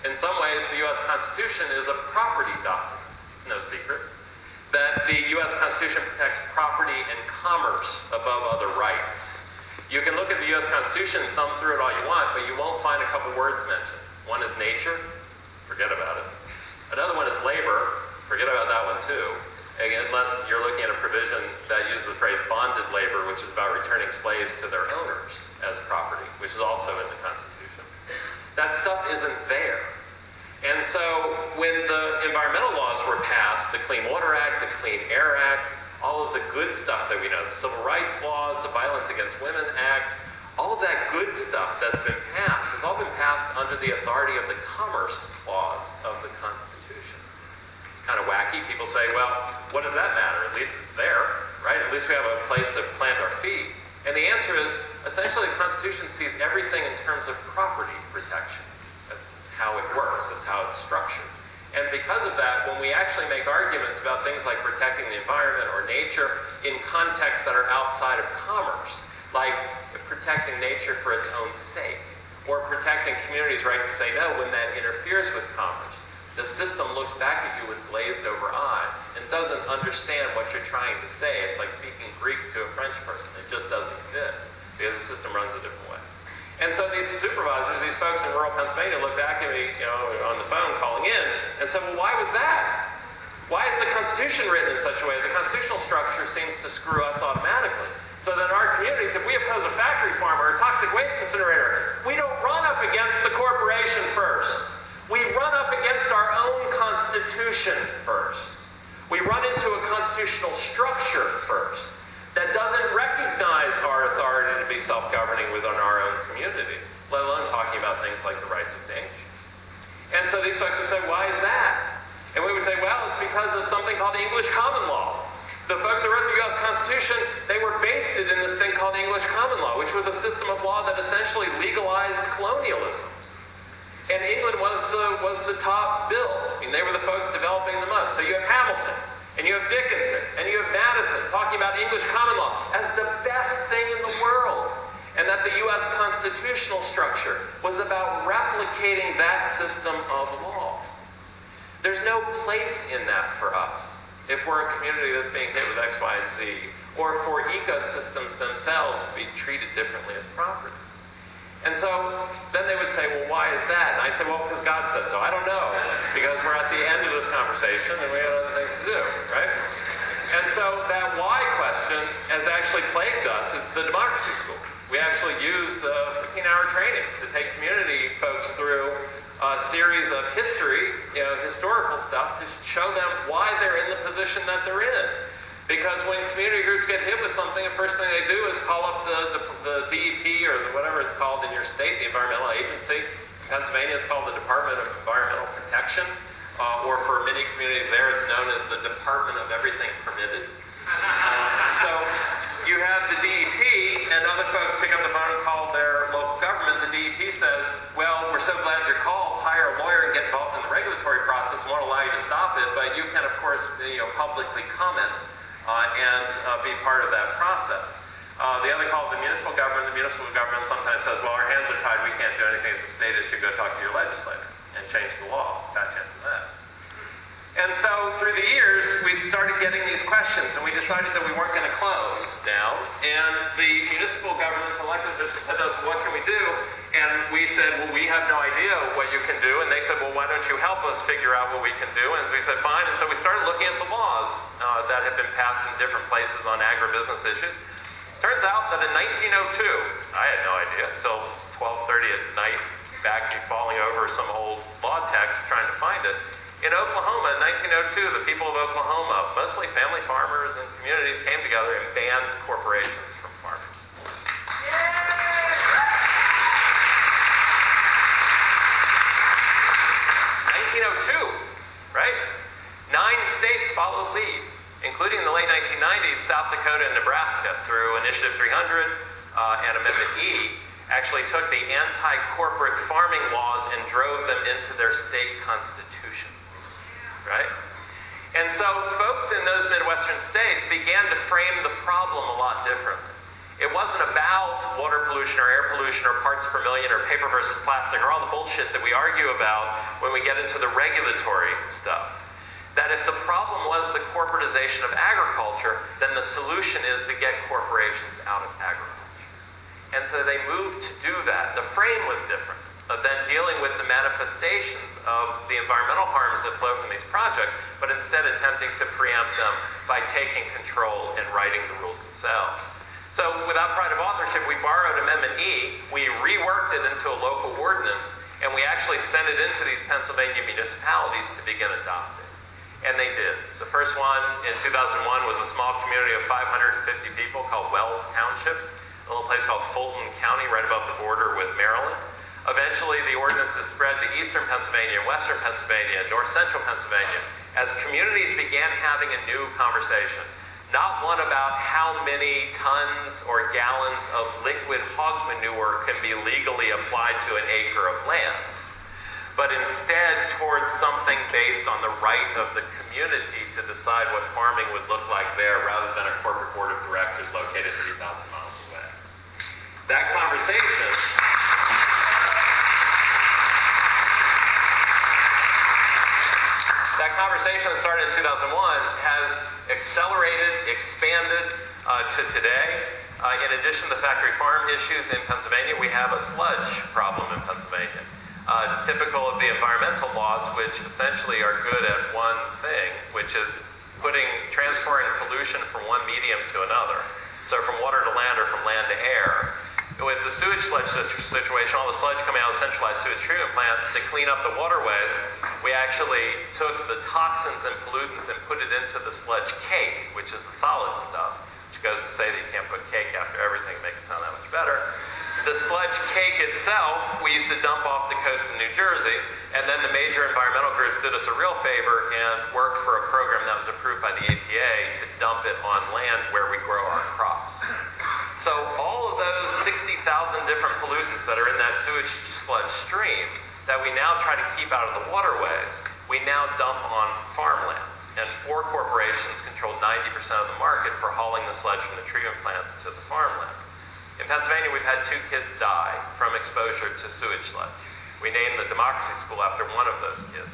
In some ways, the U.S. Constitution is a property document. It's no secret that the U.S. Constitution protects property and commerce above other rights. You can look at the U.S. Constitution and thumb through it all you want, but you won't find a couple words mentioned. One is nature, forget about it. Another one is labor, forget about that one too. Again, unless you're looking at a provision that uses the phrase bonded labor, which is about returning slaves to their owners as property, which is also in the Constitution. That stuff isn't there. And so when the environmental laws were passed, the Clean Water Act, the Clean Air Act, all of the good stuff that we know, the Civil Rights laws, the Violence Against Women Act, all of that good stuff that's been passed has all been passed under the authority of the Commerce Clause of the Constitution. It's kind of wacky. People say, well, what does that matter? At least it's there, right? At least we have a place to plant our feet. And the answer is, essentially, the Constitution sees everything in terms of property protection. That's how it works. That's how it's structured. And because of that, when we actually make arguments about things like protecting the environment or nature in contexts that are outside of commerce, like protecting nature for its own sake, or protecting communities' right to say no when that interferes with commerce, the system looks back at you with glazed over eyes and doesn't understand what you're trying to say. It's like speaking Greek to a French person. It just doesn't fit because the system runs a different way. And so these supervisors, these folks in rural Pennsylvania looked back at me, on the phone calling in and said, well, why was that? Why is the Constitution written in such a way? The constitutional structure seems to screw us automatically. So that in our communities, if we oppose a factory farm or a toxic waste incinerator, we don't run up against the corporation first. We run up against our own Constitution first. We run into a constitutional structure first that doesn't recognize our authority to be self-governing within our own community, let alone talking about things like the rights of nature. And so these folks would say, why is that? And we would say, well, it's because of something called English common law. The folks who wrote the U.S. Constitution, they were based in this thing called English common law, which was a system of law that essentially legalized colonialism. And England was the top bill. I mean, they were the folks developing the most. So you have Hamilton, and you have Dickinson, and you have Madison talking about English common law as the best thing in the world. And that the U.S. constitutional structure was about replicating that system of law. There's no place in that for us if we're a community that's being hit with X, Y, and Z, or for ecosystems themselves to be treated differently as property. And so then they would say, well, why is that? And I say, well, because God said so. I don't know, because we're at the end of this conversation and we have other things to do, right? And so that why question has actually plagued us. It's the democracy school. We actually use 15-hour trainings to take community folks through a series of historical stuff to show them why they're in the position that they're in. Because when community groups get hit with something, the first thing they do is call up the DEP or whatever it's called in your state, the environmental agency. In Pennsylvania, it's called the Department of Environmental Protection, or for many communities there, it's known as the Department of Everything Permitted. So you have the DEP, and other folks pick up the phone and call their local government. The DEP says, well, we're so glad you called, hire a lawyer and get involved in the regulatory process. Won't allow you to stop it, but you can, of course, publicly comment and be part of that process. The other call, the municipal government sometimes says, well, our hands are tied, we can't do anything at the state issue, go talk to your legislator and change the law. Fat chance of that. And so through the years, we started getting these questions, and we decided that we weren't going to close down. And the municipal government elected officials said to us, what can we do? And we said, well, we have no idea what you can do. And they said, well, why don't you help us figure out what we can do? And we said, fine. And so we started looking at the laws that have been passed in different places on agribusiness issues. Turns out that in 1902, I had no idea, until 12:30 at night, back falling over some old law text trying to find it. In Oklahoma, in 1902, the people of Oklahoma, mostly family farmers and communities, came together and banned corporations from farming. 1902, right? 9 states followed lead, including in the late 1990s, South Dakota and Nebraska, through Initiative 300 and Amendment E, actually took the anti-corporate farming laws and drove them into their state constitutions. Right? And so folks in those Midwestern states began to frame the problem a lot differently. It wasn't about water pollution or air pollution or parts per million or paper versus plastic or all the bullshit that we argue about when we get into the regulatory stuff. That if the problem was the corporatization of agriculture, then the solution is to get corporations out of agriculture. And so they moved to do that. The frame was different, of then dealing with the manifestations of the environmental harms that flow from these projects, but instead attempting to preempt them by taking control and writing the rules themselves. So without pride of authorship, we borrowed Amendment E, we reworked it into a local ordinance, and we actually sent it into these Pennsylvania municipalities to begin adopting. And they did. The first one in 2001 was a small community of 550 people called Wells Township, a little place called Fulton County right above the border with Maryland. Eventually, the ordinances spread to eastern Pennsylvania, western Pennsylvania, north central Pennsylvania, as communities began having a new conversation. Not one about how many tons or gallons of liquid hog manure can be legally applied to an acre of land, but instead towards something based on the right of the community to decide what farming would look like there rather than a corporate board of directors located 3,000 miles away. That conversation that started in 2001 has accelerated, expanded to today. In addition to the factory farm issues in Pennsylvania, we have a sludge problem in Pennsylvania. Typical of the environmental laws, which essentially are good at one thing, which is transferring pollution from one medium to another. So from water to land or from land to air. With the sewage sludge situation, all the sludge coming out of centralized sewage treatment plants to clean up the waterways, we actually took the toxins and pollutants and put it into the sludge cake, which is the solid stuff, which goes to say that you can't put cake after everything to make it sound that much better. The sludge cake itself, we used to dump off the coast of New Jersey, and then the major environmental groups did us a real favor and worked for a program that was approved by the EPA to dump it on land where we grow our crops. So all of those 60,000 different pollutants that are in that sewage sludge stream that we now try to keep out of the waterways, we now dump on farmland. And 4 corporations control 90% of the market for hauling the sludge from the treatment plants to the farmland. In Pennsylvania, we've had 2 kids die from exposure to sewage sludge. We named the Democracy School after one of those kids.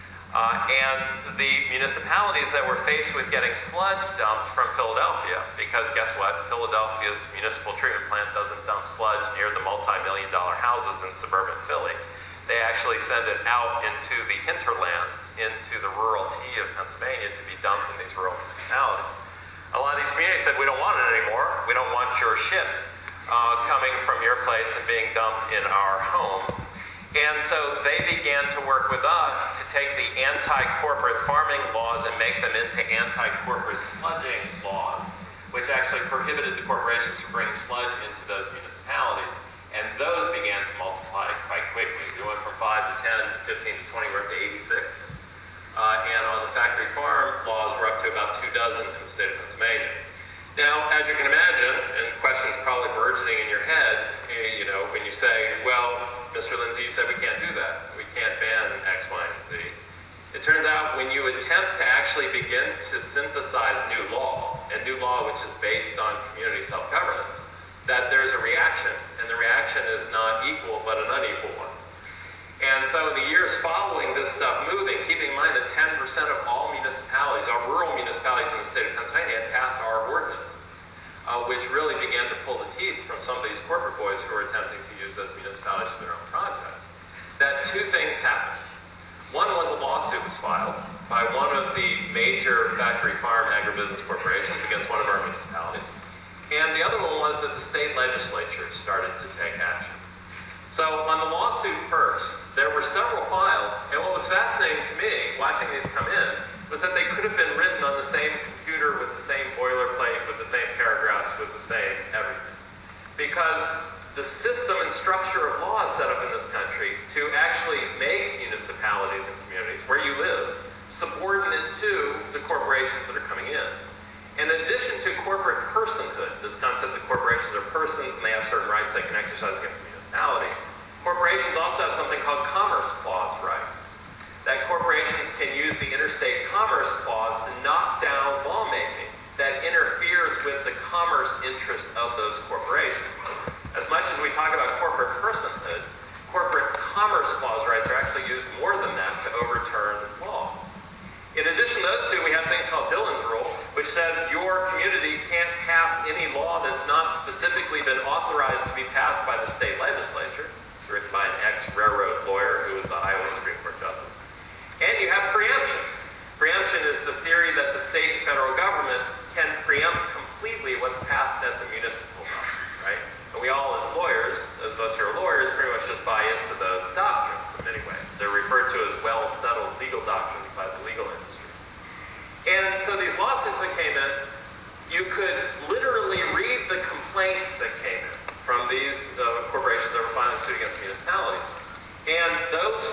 And the municipalities that were faced with getting sludge dumped from Philadelphia, because guess what? Philadelphia's municipal treatment plant doesn't dump sludge near the multi-million-dollar houses in suburban Philly. They actually send it out into the hinterlands, into the rural T of Pennsylvania to be dumped in these rural municipalities. A lot of these communities said, we don't want it anymore. We don't want your shit coming from your place and being dumped in our home. And so they began to work with us to take the anti-corporate farming laws and make them into anti-corporate sludging laws, which actually prohibited the corporations from bringing sludge into those municipalities. And those began to multiply quite quickly. We went from 5 to 10 to 15 to 20, we're up to 86. And on the factory farm laws, we're up to about 24 in the state of Pennsylvania. Now, as you can imagine, and questions probably burgeoning in your head, you know, when you say, well, Mr. Lindsay, you said we can't do that. We can't ban X, Y, and Z. It turns out when you attempt to actually begin to synthesize new law, and new law which is based on community self-governance, that there's a reaction, and the reaction is not equal, but an unequal one. And so in the years following this stuff moving, keeping in mind that 10% of all municipalities, all rural municipalities in the state of Pennsylvania, had passed our ordinances, which really began to pull the teeth from some of these corporate boys who were attempting to use those municipalities for their own projects, that 2 things happened. One was a lawsuit was filed by one of the major factory farm agribusiness corporations against one of our municipalities. And the other one was that the state legislature started to take action. So on the lawsuit first, there were several filed, and what was fascinating to me, watching these come in, was that they could have been written on the same computer with the same boilerplate, with the same paragraphs, with the same everything. Because the system and structure of law is set up in this country to actually make municipalities and communities where you live subordinate to the corporations that are coming in. And in addition to corporate personhood, this concept that corporations are persons and they have certain rights they can exercise against the municipality, corporations also have something called Commerce Clause rights. That corporations can use the Interstate Commerce Clause to knock down lawmaking that interferes with the commerce interests of those corporations.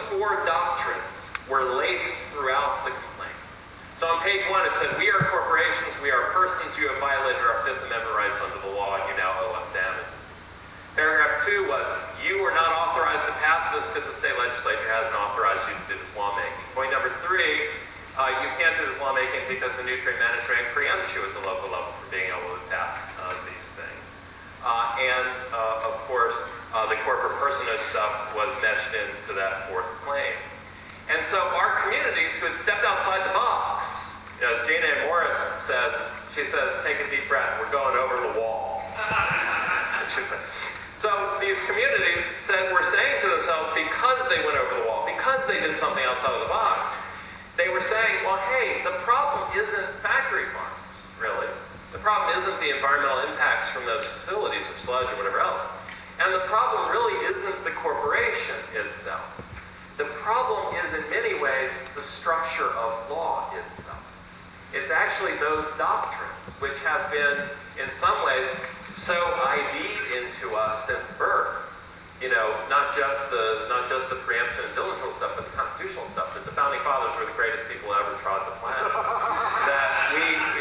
four doctrines were laced throughout the complaint. So on page 1 it said, "We are corporations, we are persons, you have violated our Fifth Amendment rights under the law, and you now owe us damages." Paragraph 2 was, "You are not authorized to pass this because the state legislature hasn't authorized you to do this lawmaking." Point number 3, you can't do this lawmaking because the new trade management act preempts you at the local level from being able to pass these things. Of course, the corporate personage stuff was meshed into that fourth claim. And so our communities who had stepped outside the box, as Jane Ann Morris says, she says, "Take a deep breath, we're going over the wall." So these communities were saying to themselves, because they went over the wall, because they did something outside of the box, they were saying, well, hey, the problem isn't factory farms, really. The problem isn't the environmental impacts from those facilities or sludge or whatever else. And the problem really isn't the corporation itself. The problem is, in many ways, the structure of law itself. It's actually those doctrines which have been, in some ways, so ID'd into us since birth. Not just the preemption and diligence stuff, but the constitutional stuff. That the founding fathers were the greatest people who ever trod the planet. That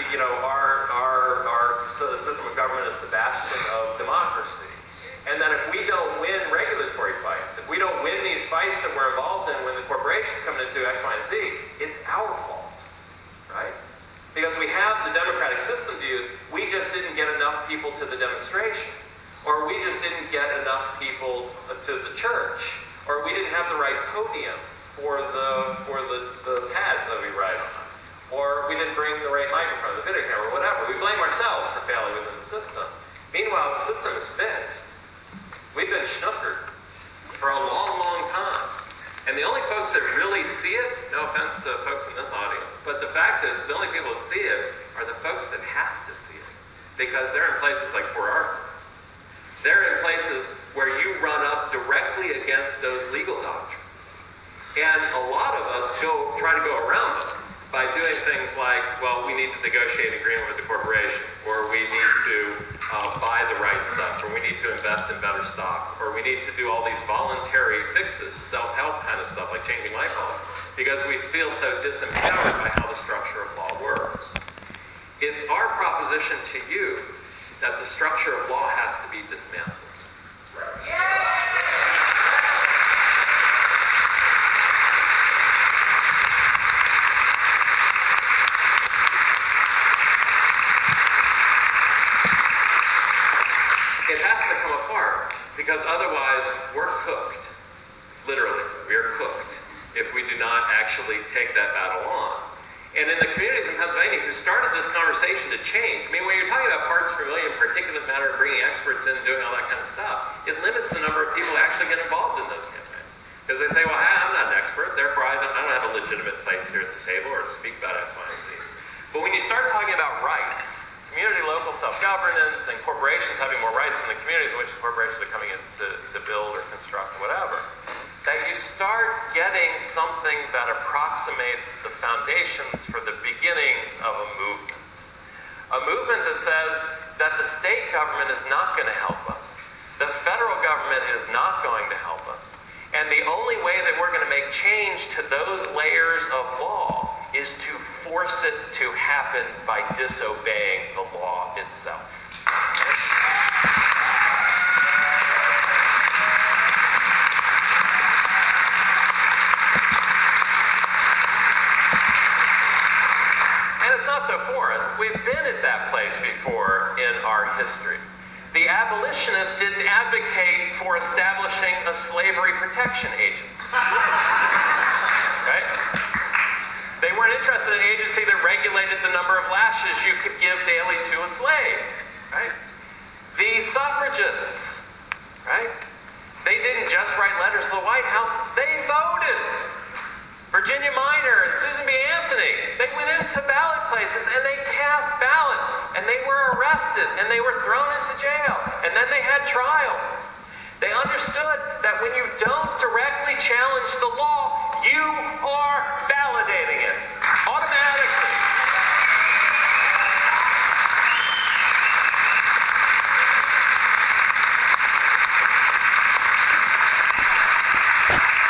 our system of government is the bastion of democracy. And that if we don't win regulatory fights, if we don't win these fights that we're involved in when the corporations come in to do X, Y, and Z, it's our fault, right? Because we have the democratic system to use, we just didn't get enough people to the demonstration. Or we just didn't get enough people to the church. Or we didn't have the right podium for the pads that we write on. Or we didn't bring the right microphone, the video camera, or whatever. We blame ourselves for failing within the system. Meanwhile, the system is fixed. We've been schnookered for a long, long time. And the only folks that really see it, no offense to folks in this audience, but the fact is, the only people that see it are the folks that have to see it. Because they're in places like Port Arthur. They're in places where you run up directly against those legal doctrines. And a lot of us try to go around them by doing things like, well, we need to negotiate an agreement with the corporation, or we need to buy the right stuff, or we need to invest in better stock, or we need to do all these voluntary fixes, self-help kind of stuff, like changing light bulbs, because we feel so disempowered by how the structure of law works. It's our proposition to you that the structure of law has to be dismantled. It has to come apart, because otherwise we're cooked. Literally, we are cooked if we do not actually take that battle on. And in the communities in Pennsylvania who started this conversation to change, I mean, when you're talking about parts per million, particulate matter, bringing experts in, doing all that kind of stuff, it limits the number of people who actually get involved in those campaigns. Because they say, well, I'm not an expert, therefore I don't have a legitimate place here at the table or to speak about X, Y, and Z. But when you start talking about rights, community, local self-governance, and corporations having more rights in the communities in which the corporations are coming in to build or construct whatever, that you start getting something that approximates the foundations for the beginnings of a movement. A movement that says that the state government is not going to help us. The federal government is not going to help us. And the only way that we're going to make change to those layers of law is to force it to happen by disobeying the law itself. It's not so foreign. We've been at that place before in our history. The abolitionists didn't advocate for establishing a slavery protection agency. Right? They weren't interested in an agency that regulated the number of lashes you could give daily to a slave. Right? The suffragists, right? They didn't just write letters to the White House, they voted. Virginia Minor and Susan B. Anthony, they went into ballot places and they cast ballots and they were arrested and they were thrown into jail and then they had trials. They understood that when you don't directly challenge the law, you are validating it.